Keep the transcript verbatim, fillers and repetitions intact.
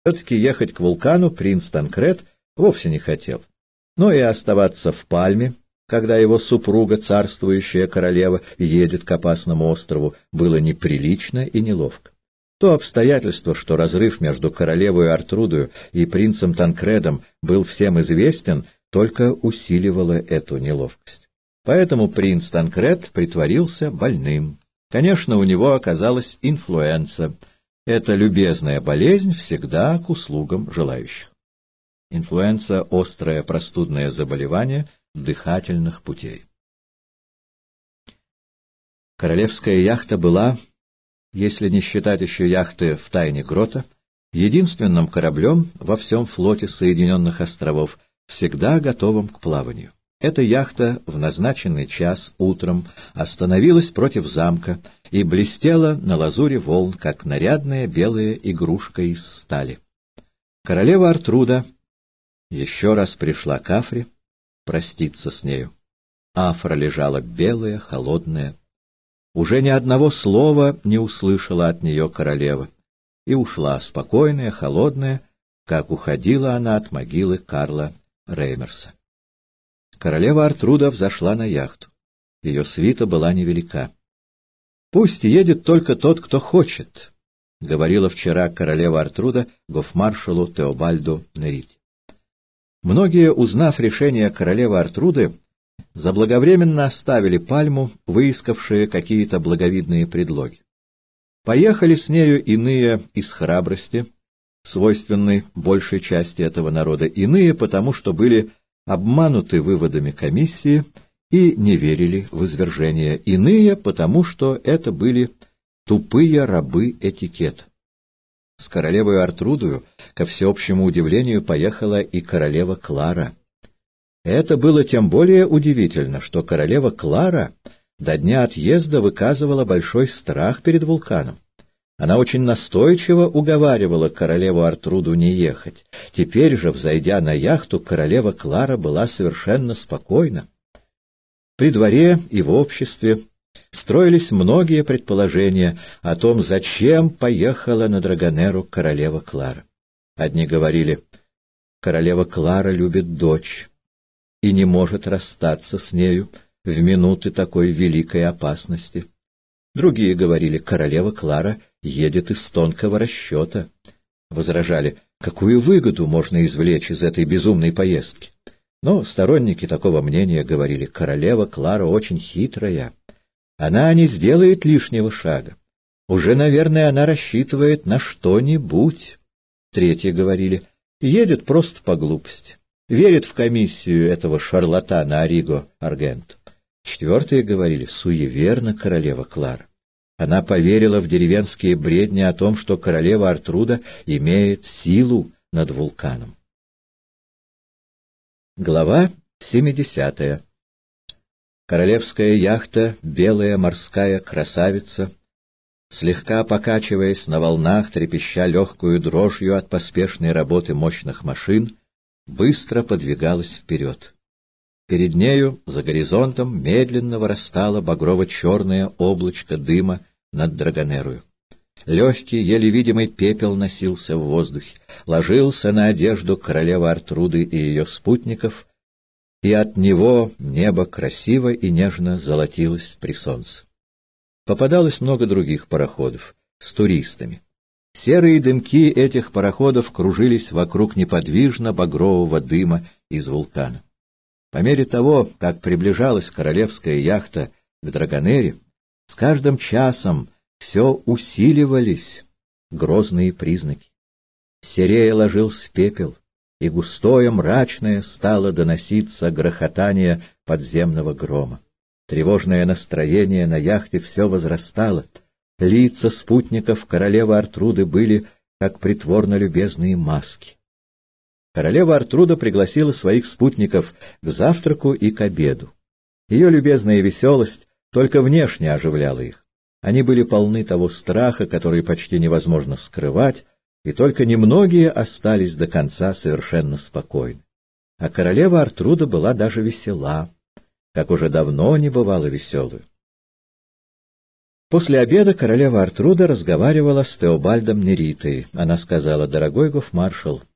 Все-таки ехать к вулкану принц Танкрет вовсе не хотел, но и оставаться в Пальме, когда его супруга, царствующая королева, едет к опасному острову, было неприлично и неловко. То обстоятельство, что разрыв между королевой Артрудою и принцем Танкредом был всем известен, только усиливало эту неловкость. Поэтому принц Танкред притворился больным. Конечно, у него оказалась инфлуенса. Эта любезная болезнь всегда к услугам желающих. Инфлуенса — острое простудное заболевание дыхательных путей. Королевская яхта была, если не считать еще яхты в тайне грота, единственным кораблем во всем флоте Соединенных островов, всегда готовым к плаванию. Эта яхта в назначенный час утром остановилась против замка и блестела на лазуре волн, как нарядная белая игрушка из стали. Королева Артруда еще раз пришла к Афре проститься с нею. Афра лежала белая, холодная. Уже ни одного слова не услышала от нее королева, и ушла спокойная, холодная, как уходила она от могилы Карла Реймерса. Королева Артруда взошла на яхту. Ее свита была невелика. «Пусть едет только тот, кто хочет», — говорила вчера королева Артруда гофмаршалу Теобальду Нерити. Многие, узнав решение королевы Артруды, заблаговременно оставили Пальму, выискавшие какие-то благовидные предлоги. Поехали с нею иные из храбрости, свойственной большей части этого народа, иные потому, что были обмануты выводами комиссии и не верили в извержение, иные потому, что это были тупые рабы этикета. С королевой Артрудою, ко всеобщему удивлению, поехала и королева Клара. Это было тем более удивительно, что королева Клара до дня отъезда выказывала большой страх перед вулканом. Она очень настойчиво уговаривала королеву Артруду не ехать. Теперь же, взойдя на яхту, королева Клара была совершенно спокойна. При дворе и в обществе строились многие предположения о том, зачем поехала на Драгонеру королева Клара. Одни говорили: королева Клара любит дочь и не может расстаться с нею в минуты такой великой опасности. Другие говорили: королева Клара едет из тонкого расчета. Возражали: какую выгоду можно извлечь из этой безумной поездки? Но сторонники такого мнения говорили: королева Клара очень хитрая. Она не сделает лишнего шага. Уже, наверное, она рассчитывает на что-нибудь. Третьи говорили: едет просто по глупости. Верит в комиссию этого шарлатана Ариго Аргент. Четвертые говорили: суеверна королева Клара. Она поверила в деревенские бредни о том, что королева Артруда имеет силу над вулканом. Глава семидесятая. Королевская яхта, белая морская красавица, слегка покачиваясь на волнах, трепеща легкую дрожью от поспешной работы мощных машин, быстро подвигалась вперед. Перед нею, за горизонтом, медленно вырастало багрово-черное облачко дыма над Драгонерою. Легкий, еле видимый пепел носился в воздухе, ложился на одежду королевы Артруды и ее спутников, и от него небо красиво и нежно золотилось при солнце. Попадалось много других пароходов с туристами. Серые дымки этих пароходов кружились вокруг неподвижно багрового дыма из вулкана. По мере того, как приближалась королевская яхта к Драгонере, с каждым часом все усиливались грозные признаки. Серея ложился пепел, и густое мрачное стало доноситься грохотание подземного грома. Тревожное настроение на яхте все возрастало. Лица спутников королевы Артруды были как притворно-любезные маски. Королева Артруда пригласила своих спутников к завтраку и к обеду. Ее любезная веселость только внешне оживляла их. Они были полны того страха, который почти невозможно скрывать, и только немногие остались до конца совершенно спокойны. А королева Артруда была даже весела, как уже давно не бывала веселую. После обеда королева Артруда разговаривала с Теобальдом Неритой. Она сказала: «Дорогой гофмаршал,